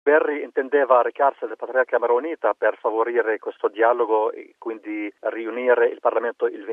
Berri intendeva recarsi alla Patriarca Maronita per favorire questo dialogo e quindi riunire il Parlamento il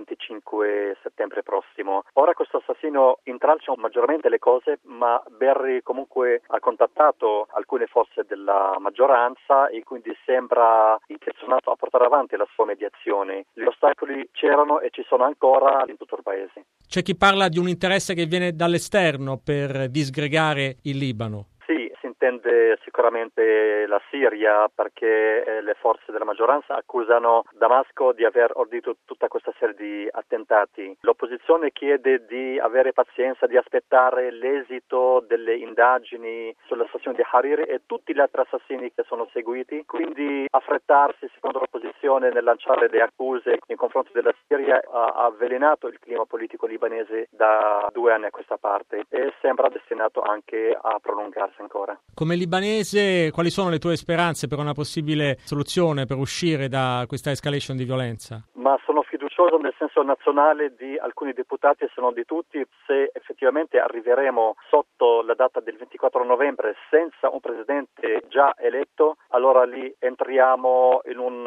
25 settembre prossimo. Ora questo assassino intralcia maggiormente le cose, ma Berri comunque ha contattato alcune forze della maggioranza e quindi sembra intenzionato a portare avanti la sua mediazione. Gli ostacoli c'erano e ci sono ancora in tutto il paese. C'è chi parla di un interesse che viene dall'esterno per disgregare il Libano. Sì, si intende sicuramente la Siria perché le forze della maggioranza accusano Damasco di aver ordito tutta questa serie di attentati. L'opposizione chiede di avere pazienza, di aspettare l'esito delle indagini sull'assassino di Hariri e tutti gli altri assassini che sono seguiti, quindi affrettarsi secondo l'opposizione nel lanciare le accuse in confronto della Siria ha avvelenato il clima politico libanese da 2 anni a questa parte e sembra destinato anche a prolungarsi ancora. Come libanese, quali sono le tue speranze per una possibile soluzione per uscire da questa escalation di violenza? Ma sono fiducioso nel senso nazionale di alcuni deputati, se non di tutti, se effettivamente arriveremo sotto la data del 24 novembre senza un presidente già eletto, allora lì entriamo in un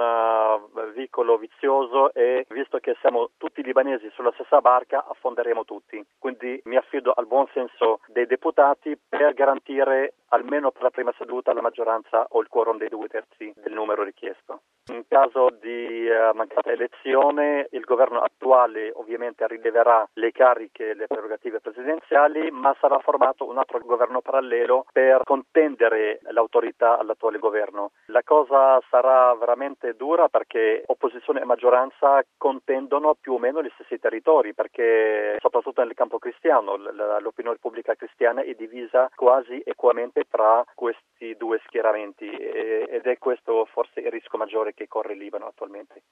vicolo vizioso e visto che siamo tutti libanesi sulla stessa barca, affonderemo tutti. Quindi mi affido al buon senso dei deputati per garantire almeno per la prima seduta la maggioranza o il quorum dei 2/3 del numero richiesto. In caso di mancata elezione, il governo attuale ovviamente rileverà le cariche e le prerogative presidenziali, ma sarà formato un altro governo parallelo per contendere l'autorità all'attuale governo. La cosa sarà veramente dura perché opposizione e maggioranza contendono più o meno gli stessi territori, perché soprattutto nel campo cristiano l'opinione pubblica cristiana è divisa quasi equamente tra questi due schieramenti ed è questo forse il rischio maggiore che corre il Libano attualmente.